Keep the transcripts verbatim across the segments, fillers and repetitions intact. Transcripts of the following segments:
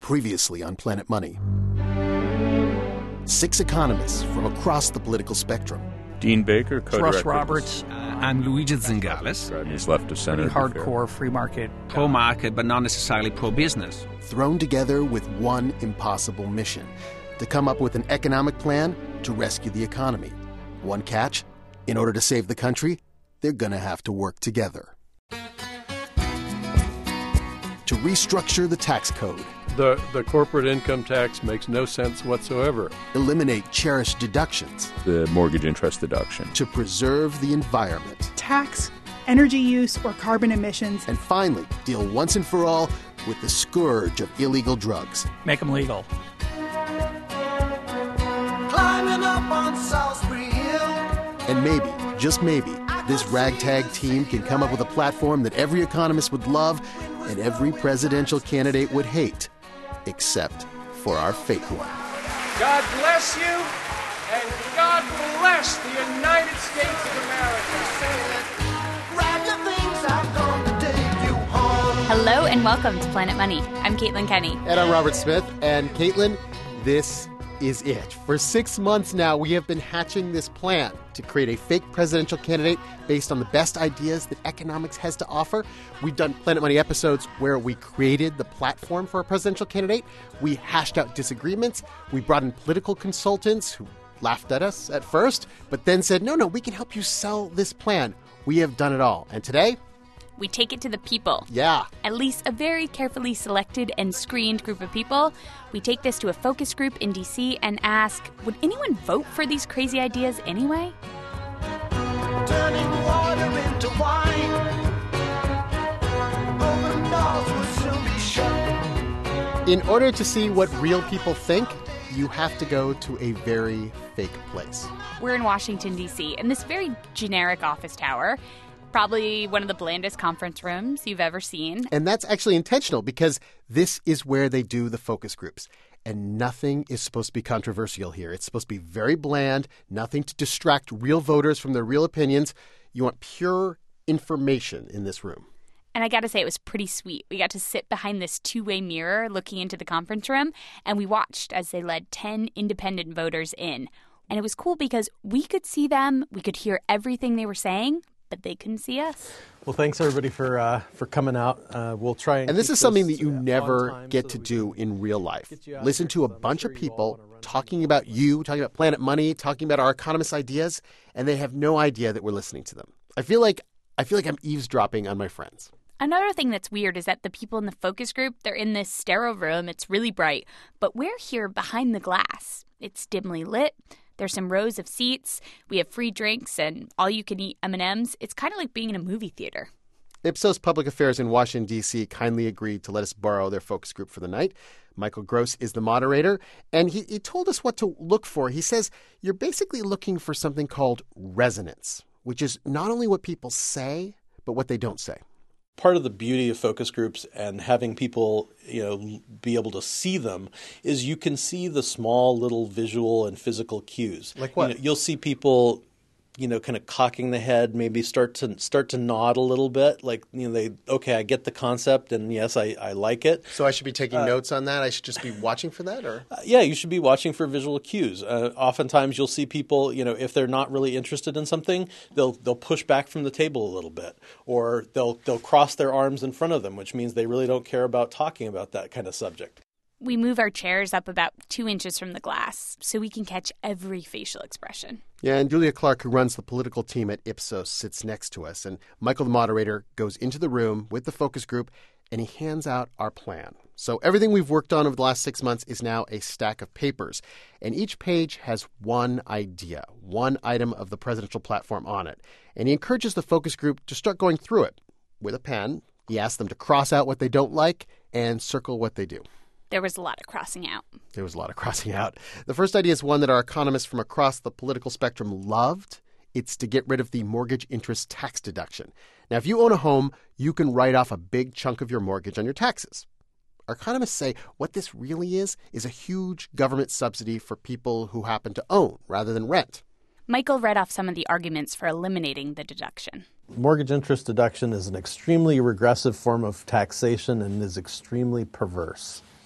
Previously on Planet Money. Six economists from across the political spectrum. Dean Baker, co-director. Russ Roberts. Uh, I'm Luigi Zingales. He's left of Center. Hardcore free market, pro-market, but not necessarily pro-business. Thrown together with one impossible mission: to come up with an economic plan to rescue the economy. One catch: in order to save the country, they're going to have to work together. To restructure the tax code. The, the corporate income tax makes no sense whatsoever. Eliminate cherished deductions. The mortgage interest deduction. To preserve the environment. Tax, energy use, or carbon emissions. And finally, deal once and for all with the scourge of illegal drugs. Make them legal. Climbing up on Salisbury Hill. And maybe, just maybe, this ragtag team can come up with a platform that every economist would love and every presidential candidate would hate, except for our fake one. God bless you, and God bless the United States of America. Grab your things, I'm going to take you home. Hello and welcome to Planet Money. I'm Caitlin Kenny. And I'm Robert Smith. And Caitlin, this is it. For six months now, we have been hatching this plan to create a fake presidential candidate based on the best ideas that economics has to offer. We've done Planet Money episodes where we created the platform for a presidential candidate. We hashed out disagreements. We brought in political consultants who laughed at us at first, but then said, no, no, we can help you sell this plan. We have done it all. And today, we take it to the people. Yeah. At least a very carefully selected and screened group of people. We take this to a focus group in D C and ask, would anyone vote for these crazy ideas anyway? Turning water into wine. Open doors will soon be shut. In order to see what real people think, you have to go to a very fake place. We're in Washington, D C, in this very generic office tower. Probably one of the blandest conference rooms you've ever seen. And that's actually intentional because this is where they do the focus groups. And nothing is supposed to be controversial here. It's supposed to be very bland, nothing to distract real voters from their real opinions. You want pure information in this room. And I got to say, it was pretty sweet. We got to sit behind this two-way mirror looking into the conference room, and we watched as they led ten independent voters in. And it was cool because we could see them, we could hear everything they were saying, but they couldn't see us. Well, thanks, everybody, for uh, for coming out. Uh, we'll try and And this keep is something this that you never get so to we do in real life. get you out Listen here, to a 'cause I'm bunch sure of you all people wanna run talking about you, talking about Planet Money, talking about our economist ideas, and they have no idea that we're listening to them. I feel like I feel like I'm eavesdropping on my friends. Another thing that's weird is that the people in the focus group, they're in this sterile room. It's really bright. But we're here behind the glass. It's dimly lit. There's some rows of seats. We have free drinks and all-you-can-eat M and M's. It's kind of like being in a movie theater. Ipsos Public Affairs in Washington, D C kindly agreed to let us borrow their focus group for the night. Michael Gross is the moderator, and he, he told us what to look for. He says you're basically looking for something called resonance, which is not only what people say, but what they don't say. Part of the beauty of focus groups and having people, you know, be able to see them is you can see the small little visual and physical cues. Like what? You know, you'll see people, you know, kind of cocking the head, maybe start to start to nod a little bit. Like, you know, they, okay, I get the concept, and yes, I, I like it. So I should be taking uh, notes on that? I should just be watching for that? Or uh, Yeah, you should be watching for visual cues. Uh, oftentimes you'll see people, you know, if they're not really interested in something, they'll they'll push back from the table a little bit. Or they'll they'll cross their arms in front of them, which means they really don't care about talking about that kind of subject. We move our chairs up about two inches from the glass so we can catch every facial expression. Yeah, and Julia Clark, who runs the political team at Ipsos, sits next to us. And Michael, the moderator, goes into the room with the focus group, and he hands out our plan. So everything we've worked on over the last six months is now a stack of papers. And each page has one idea, one item of the presidential platform on it. And he encourages the focus group to start going through it with a pen. He asks them to cross out what they don't like and circle what they do. There was a lot of crossing out. There was a lot of crossing out. The first idea is one that our economists from across the political spectrum loved. It's to get rid of the mortgage interest tax deduction. Now, if you own a home, you can write off a big chunk of your mortgage on your taxes. Our economists say what this really is is a huge government subsidy for people who happen to own rather than rent. Michael read off some of the arguments for eliminating the deduction. Mortgage interest deduction is an extremely regressive form of taxation and is extremely perverse.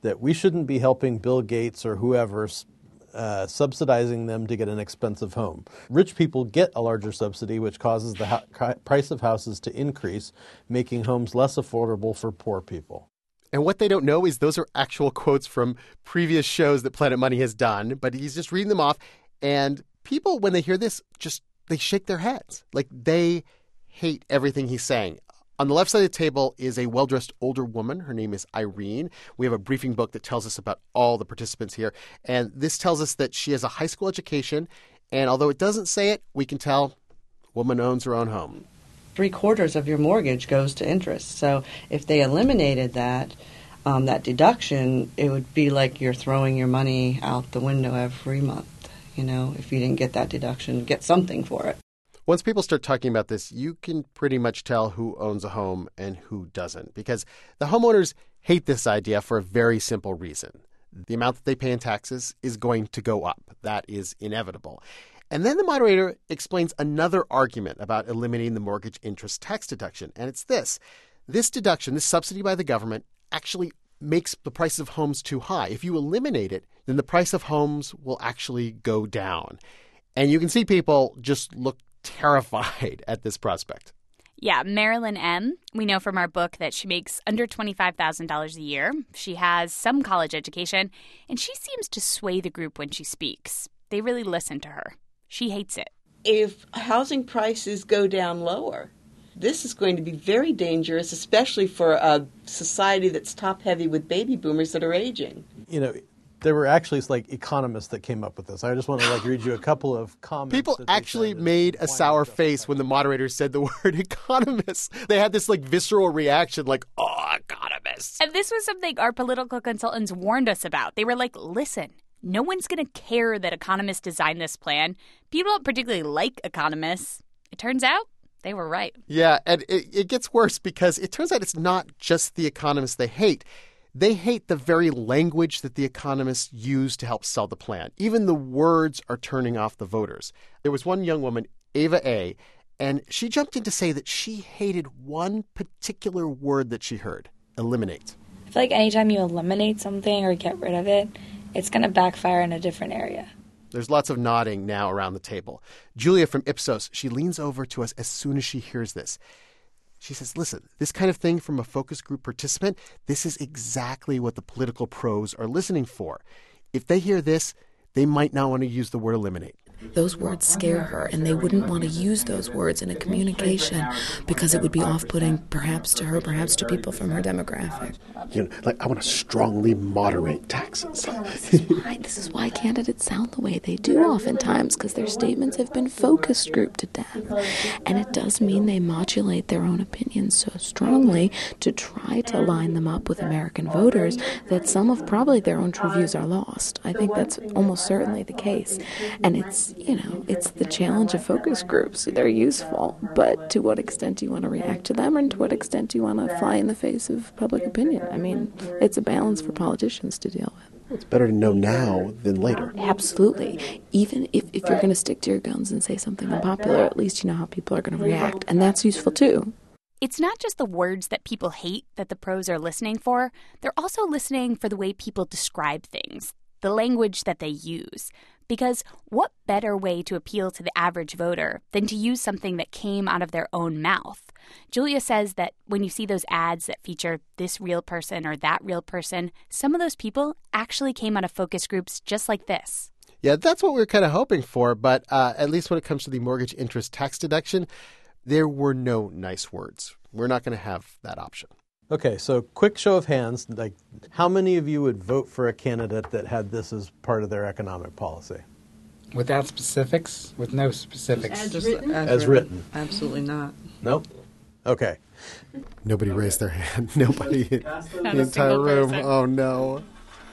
that we shouldn't be helping Bill Gates or whoever uh, subsidizing them to get an expensive home. Rich people get a larger subsidy, which causes the ho- price of houses to increase, making homes less affordable for poor people. And what they don't know is those are actual quotes from previous shows that Planet Money has done, but he's just reading them off. And people, when they hear this, just they shake their heads. Like they hate everything he's saying. On the left side of the table is a well-dressed older woman. Her name is Irene. We have a briefing book that tells us about all the participants here. And this tells us that she has a high school education. And although it doesn't say it, we can tell woman owns her own home. Three quarters of your mortgage goes to interest. So if they eliminated that, um, that deduction, it would be like you're throwing your money out the window every month. You know, if you didn't get that deduction, get something for it. Once people start talking about this, you can pretty much tell who owns a home and who doesn't, because the homeowners hate this idea for a very simple reason. The amount that they pay in taxes is going to go up. That is inevitable. And then the moderator explains another argument about eliminating the mortgage interest tax deduction, and it's this. This deduction, this subsidy by the government, actually makes the price of homes too high. If you eliminate it, then the price of homes will actually go down. And you can see people just look terrified at this prospect. Yeah, Marilyn M., we know from our book that she makes under twenty-five thousand dollars a year. She has some college education, and she seems to sway the group when she speaks. They really listen to her. She hates it. If housing prices go down lower, this is going to be very dangerous, especially for a society that's top-heavy with baby boomers that are aging. You know, there were actually like economists that came up with this. I just want to like read you a couple of comments. People actually made a sour face when the moderator said the word economists. They had this like visceral reaction like, oh, economists. And this was something our political consultants warned us about. They were like, listen, no one's going to care that economists designed this plan. People don't particularly like economists. It turns out they were right. Yeah, and it, it gets worse because it turns out it's not just the economists they hate. They hate the very language that the economists use to help sell the plan. Even the words are turning off the voters. There was one young woman, Ava A., and she jumped in to say that she hated one particular word that she heard, eliminate. I feel like anytime you eliminate something or get rid of it, it's going to backfire in a different area. There's lots of nodding now around the table. Julia from Ipsos, she leans over to us as soon as she hears this. She says, listen, this kind of thing from a focus group participant, this is exactly what the political pros are listening for. If they hear this, they might not want to use the word eliminate. Those words scare her, and they wouldn't want to use those words in a communication because it would be off-putting perhaps to her, perhaps to people from her demographic. You know, like, I want to strongly moderate taxes. This is why, this is why candidates sound the way they do oftentimes, because their statements have been focus grouped to death. And it does mean they modulate their own opinions so strongly to try to line them up with American voters that some of probably their own true views are lost. I think that's almost certainly the case. And it's You know, it's the challenge of focus groups. They're useful, but to what extent do you want to react to them, and to what extent do you want to fly in the face of public opinion? I mean, it's a balance for politicians to deal with. It's better to know now than later. Absolutely. Even if, if you're going to stick to your guns and say something unpopular, at least you know how people are going to react, and that's useful too. It's not just the words that people hate that the pros are listening for. They're also listening for the way people describe things, the language that they use. Because what better way to appeal to the average voter than to use something that came out of their own mouth? Julia says that when you see those ads that feature this real person or that real person, some of those people actually came out of focus groups just like this. Yeah, that's what we were kind of hoping for. But uh, at least when it comes to the mortgage interest tax deduction, there were no nice words. We're not going to have that option. Okay, so quick show of hands, like how many of you would vote for a candidate that had this as part of their economic policy? Without specifics? With no specifics? As, written? as, as written. written. Absolutely not. Nope. Okay. Nobody raised their hand. Nobody in the entire room. Person. Oh, no.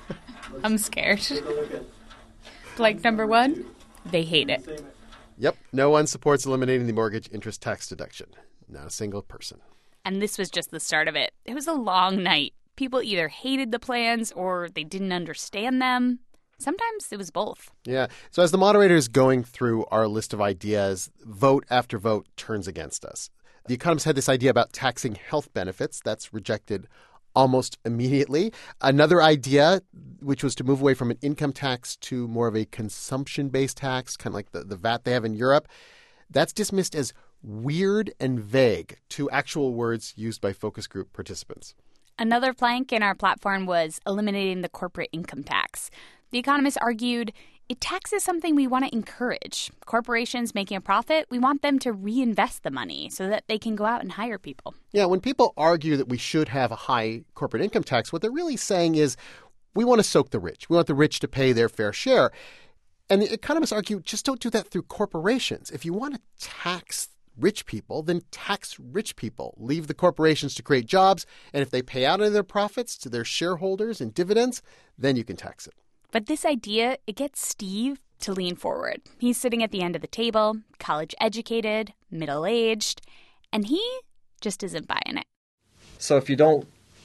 I'm scared. Like number one, they hate it. Yep. No one supports eliminating the mortgage interest tax deduction. Not a single person. And this was just the start of it. It was a long night. People either hated the plans or they didn't understand them. Sometimes it was both. Yeah. So as the moderator is going through our list of ideas, vote after vote turns against us. The economists had this idea about taxing health benefits. That's rejected almost immediately. Another idea, which was to move away from an income tax to more of a consumption-based tax, kind of like the, the V A T they have in Europe, that's dismissed as weird and vague, two actual words used by focus group participants. Another plank in our platform was eliminating the corporate income tax. The economists argued it taxes something we want to encourage. Corporations making a profit, we want them to reinvest the money so that they can go out and hire people. Yeah, when people argue that we should have a high corporate income tax, what they're really saying is we want to soak the rich. We want the rich to pay their fair share. And the economists argue just don't do that through corporations. If you want to tax rich people, then tax rich people. Leave the corporations to create jobs, and if they pay out of their profits to their shareholders in dividends, then you can tax it. But this idea, it gets Steve to lean forward. He's sitting at the end of the table, college-educated, middle-aged, and he just isn't buying it. So if you don't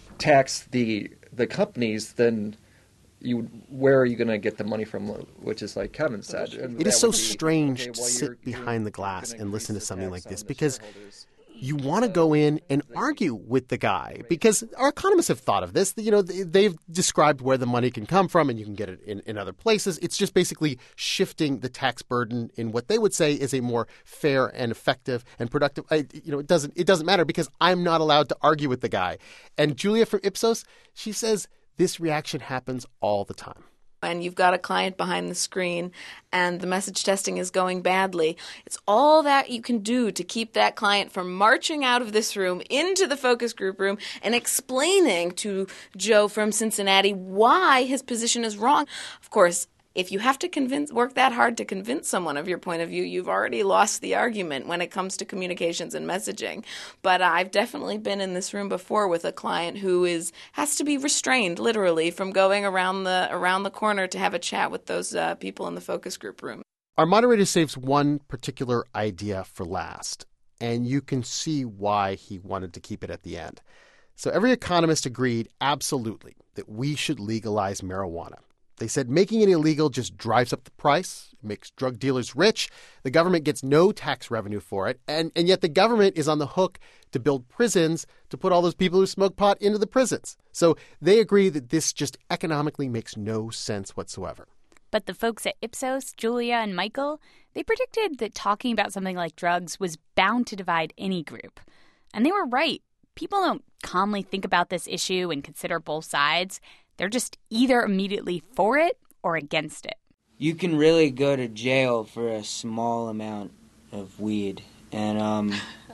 tax the the companies, then you where are you going to get the money from, which is like Kevin said. And it is so be, strange okay, to well, sit you're, behind you're the glass and listen to something like this the because you want to go in and argue with the guy because our economists have thought of this. You know, they've described where the money can come from and you can get it in, in other places. It's just basically shifting the tax burden in what they would say is a more fair and effective and productive. I, you know, it doesn't it doesn't matter because I'm not allowed to argue with the guy. And Julia from Ipsos, she says this reaction happens all the time. And you've got a client behind the screen and the message testing is going badly. It's all that you can do to keep that client from marching out of this room into the focus group room and explaining to Joe from Cincinnati why his position is wrong. Of course, if you have to convince, work that hard to convince someone of your point of view, you've already lost the argument when it comes to communications and messaging. But I've definitely been in this room before with a client who is has to be restrained, literally, from going around the around the corner to have a chat with those uh, people in the focus group room. Our moderator saves one particular idea for last, and you can see why he wanted to keep it at the end. So every economist agreed absolutely that we should legalize marijuana. They said making it illegal just drives up the price, makes drug dealers rich, the government gets no tax revenue for it, and, and yet the government is on the hook to build prisons to put all those people who smoke pot into the prisons. So they agree that this just economically makes no sense whatsoever. But the folks at Ipsos, Julia and Michael, they predicted that talking about something like drugs was bound to divide any group. And they were right. People don't calmly think about this issue and consider both sides. They're just either immediately for it or against it. You can really go to jail for a small amount of weed, and um,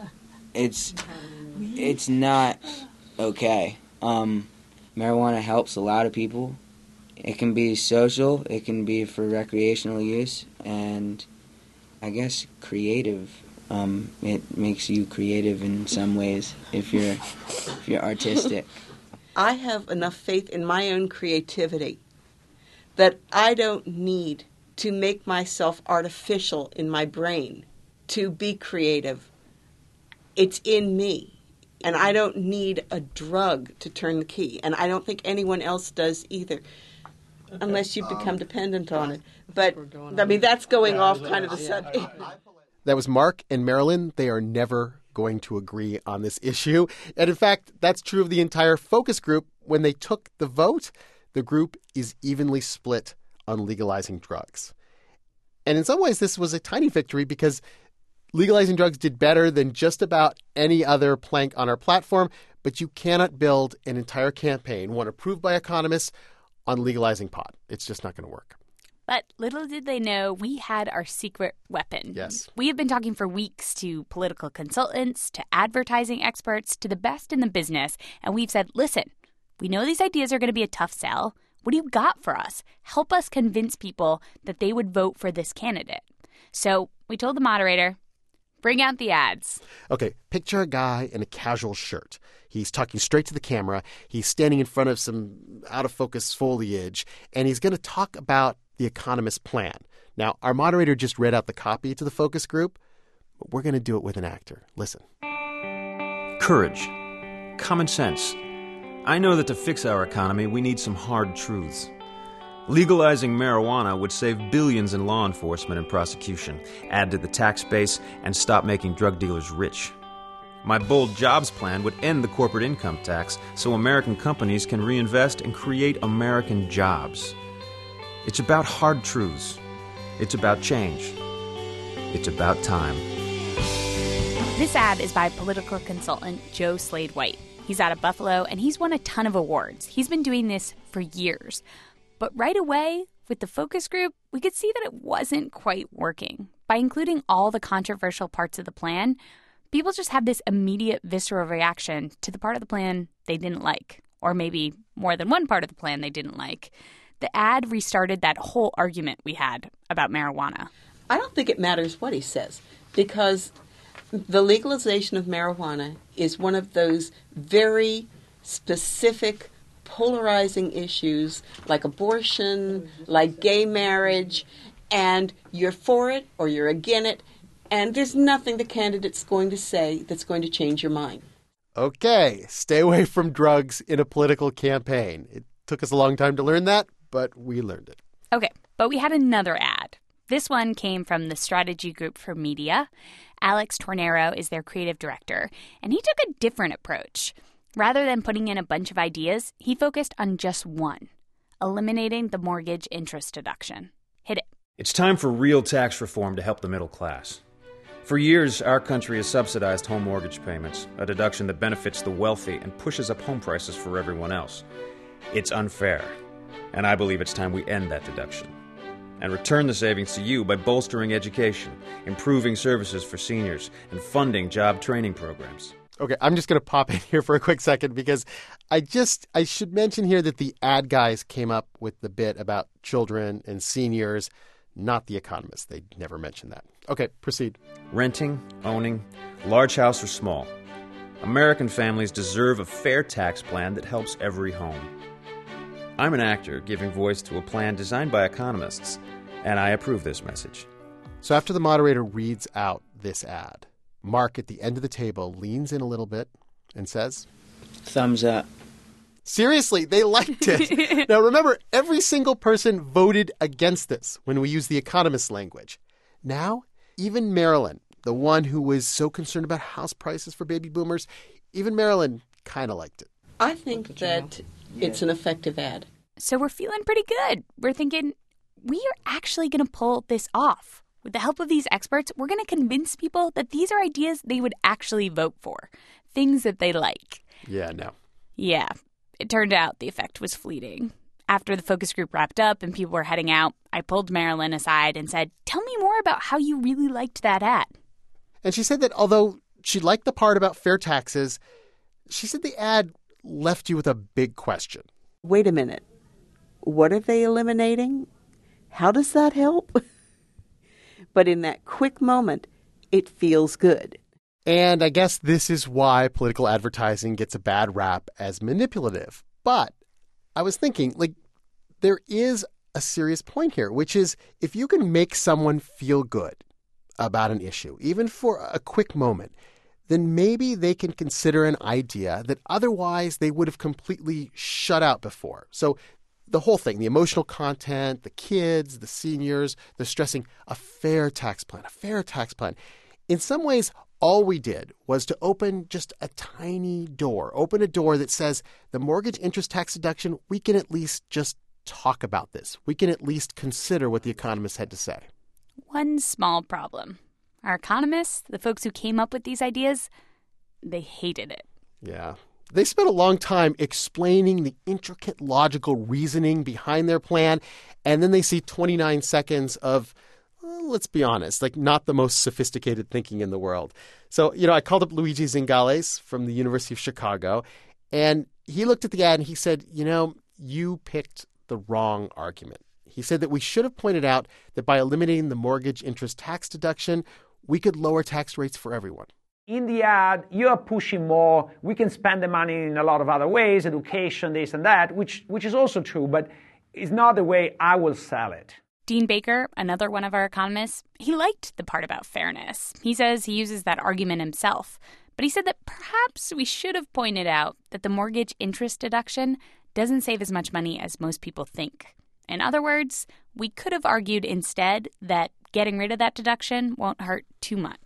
it's it's not okay. Um, marijuana helps a lot of people. It can be social, it can be for recreational use, and I guess creative. Um, it makes you creative in some ways if you're if you're artistic. I have enough faith in my own creativity that I don't need to make myself artificial in my brain to be creative. It's in me. And I don't need a drug to turn the key. And I don't think anyone else does either, unless you become dependent on it. But, I mean, that's going off kind of the subject. That was Mark and Marilyn. They are never going to agree on this issue. And in fact, that's true of the entire focus group. When they took the vote, the group is evenly split on legalizing drugs. And in some ways, this was a tiny victory because legalizing drugs did better than just about any other plank on our platform. But you cannot build an entire campaign, one approved by economists, on legalizing pot. It's just not going to work. But little did they know we had our secret weapon. Yes. We have been talking for weeks to political consultants, to advertising experts, to the best in the business. And we've said, listen, we know these ideas are going to be a tough sell. What do you got for us? Help us convince people that they would vote for this candidate. So we told the moderator, bring out the ads. Okay, picture a guy in a casual shirt. He's talking straight to the camera. He's standing in front of some out-of-focus foliage, and he's going to talk about the Economist's plan. Now, our moderator just read out the copy to the focus group, but we're going to do it with an actor. Listen. Courage. Common sense. I know that to fix our economy, we need some hard truths. Legalizing marijuana would save billions in law enforcement and prosecution, add to the tax base, and stop making drug dealers rich. My bold jobs plan would end the corporate income tax so American companies can reinvest and create American jobs. It's about hard truths. It's about change. It's about time. This ad is by political consultant Joe Slade White. He's out of Buffalo, and he's won a ton of awards. He's been doing this for years. But right away, with the focus group, we could see that it wasn't quite working. By including all the controversial parts of the plan, people just have this immediate visceral reaction to the part of the plan they didn't like, or maybe more than one part of the plan they didn't like. The ad restarted that whole argument we had about marijuana. I don't think it matters what he says, because the legalization of marijuana is one of those very specific, polarizing issues like abortion, like gay marriage, and you're for it or you're against it, and there's nothing the candidate's going to say that's going to change your mind. Okay, stay away from drugs in a political campaign. It took us a long time to learn that, but we learned it. Okay, but we had another ad. This one came from the Strategy Group for Media. Alex Tornero is their creative director, and he took a different approach. Rather than putting in a bunch of ideas, he focused on just one, eliminating the mortgage interest deduction. Hit it. It's time for real tax reform to help the middle class. For years, our country has subsidized home mortgage payments, a deduction that benefits the wealthy and pushes up home prices for everyone else. It's unfair, and I believe it's time we end that deduction and return the savings to you by bolstering education, improving services for seniors, and funding job training programs. Okay, I'm just going to pop in here for a quick second because I just, I should mention here that the ad guys came up with the bit about children and seniors, not the economists. They never mentioned that. Okay, proceed. Renting, owning, large house or small, American families deserve a fair tax plan that helps every home. I'm an actor giving voice to a plan designed by economists, and I approve this message. So after the moderator reads out this ad, Mark at the end of the table leans in a little bit and says, Thumbs up. Seriously, they liked it. Now remember, every single person voted against this when we use the economist language. Now, even Marilyn, the one who was so concerned about house prices for baby boomers, even Marilyn kind of liked it. I think that it's an effective ad. So we're feeling pretty good. We're thinking we are actually going to pull this off. With the help of these experts, we're going to convince people that these are ideas they would actually vote for, things that they like. Yeah, no. Yeah, it turned out the effect was fleeting. After the focus group wrapped up and people were heading out, I pulled Marilyn aside and said, tell me more about how you really liked that ad. And she said that although she liked the part about fair taxes, she said the ad left you with a big question. Wait a minute. What are they eliminating? How does that help? But in that quick moment, it feels good. And I guess this is why political advertising gets a bad rap as manipulative. But I was thinking, like, there is a serious point here, which is if you can make someone feel good about an issue, even for a quick moment, then maybe they can consider an idea that otherwise they would have completely shut out before. So the whole thing, the emotional content, the kids, the seniors, they're stressing a fair tax plan, a fair tax plan. In some ways, all we did was to open just a tiny door, open a door that says the mortgage interest tax deduction, we can at least just talk about this. We can at least consider what the economists had to say. One small problem. Our economists, the folks who came up with these ideas, they hated it. Yeah. They spent a long time explaining the intricate logical reasoning behind their plan, and then they see twenty-nine seconds of, well, let's be honest, like not the most sophisticated thinking in the world. So, you know, I called up Luigi Zingales from the University of Chicago, and he looked at the ad and he said, you know, you picked the wrong argument. He said that we should have pointed out that by eliminating the mortgage interest tax deduction, we could lower tax rates for everyone. In the ad, you're pushing more. We can spend the money in a lot of other ways, education, this and that, which which is also true, but it's not the way I will sell it. Dean Baker, another one of our economists, he liked the part about fairness. He says he uses that argument himself. But he said that perhaps we should have pointed out that the mortgage interest deduction doesn't save as much money as most people think. In other words, we could have argued instead that getting rid of that deduction won't hurt too much.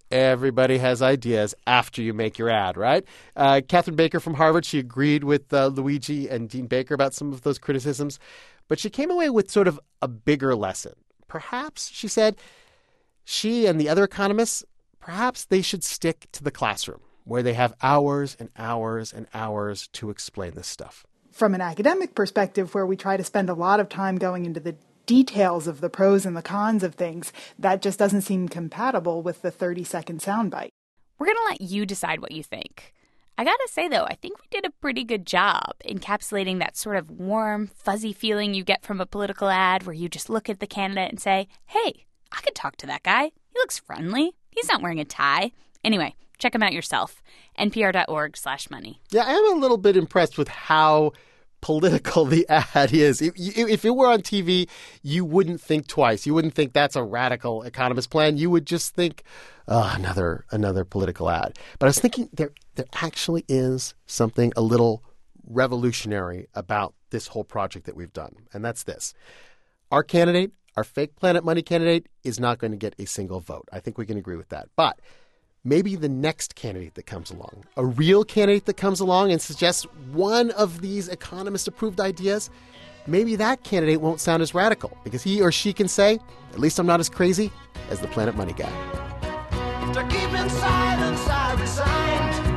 everybody has ideas after you make your ad, right? Uh, Catherine Baker from Harvard, she agreed with uh, Luigi and Dean Baker about some of those criticisms, but she came away with sort of a bigger lesson. Perhaps, she said, she and the other economists, perhaps they should stick to the classroom where they have hours and hours and hours to explain this stuff. From an academic perspective, where we try to spend a lot of time going into the details of the pros and the cons of things, that just doesn't seem compatible with the thirty-second soundbite. We're going to let you decide what you think. I gotta say, though, I think we did a pretty good job encapsulating that sort of warm, fuzzy feeling you get from a political ad where you just look at the candidate and say, hey, I could talk to that guy. He looks friendly. He's not wearing a tie. Anyway, check him out yourself. npr.org slash money. Yeah, I am a little bit impressed with how political the ad is. If, if it were on T V, you wouldn't think twice. You wouldn't think that's a radical economist plan. You would just think, oh, another another political ad. But I was thinking there there actually is something a little revolutionary about this whole project that we've done, and that's this. Our candidate, our fake Planet Money candidate, is not going to get a single vote. I think we can agree with that. But maybe the next candidate that comes along, a real candidate that comes along and suggests one of these economist-approved ideas, maybe that candidate won't sound as radical because he or she can say, at least I'm not as crazy as the Planet Money guy. To keep in silence, I resigned.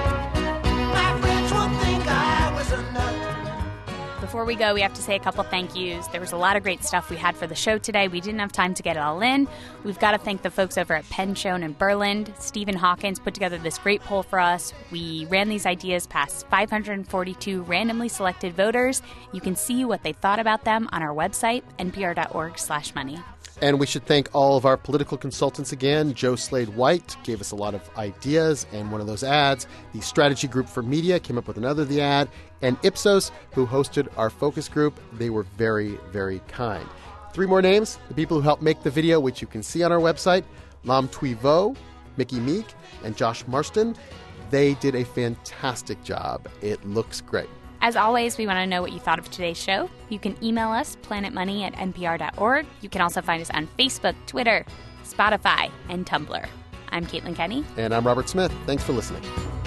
My friends would think I was a nut. Before we go, we have to say a couple thank yous. There was a lot of great stuff we had for the show today. We didn't have time to get it all in. We've got to thank the folks over at Penshone and Berland. Stephen Hawkins put together this great poll for us. We ran these ideas past five hundred forty-two randomly selected voters. You can see what they thought about them on our website, npr.org slash money. And we should thank all of our political consultants again. Joe Slade-White gave us a lot of ideas and one of those ads. The Strategy Group for Media came up with another of the ad. And Ipsos, who hosted our focus group, they were very, very kind. Three more names, the people who helped make the video, which you can see on our website. Lam Thuy Vo, Mickey Meek, and Josh Marston. They did a fantastic job. It looks great. As always, we want to know what you thought of today's show. You can email us, planetmoney at npr.org. You can also find us on Facebook, Twitter, Spotify, and Tumblr. I'm Caitlin Kenny. And I'm Robert Smith. Thanks for listening.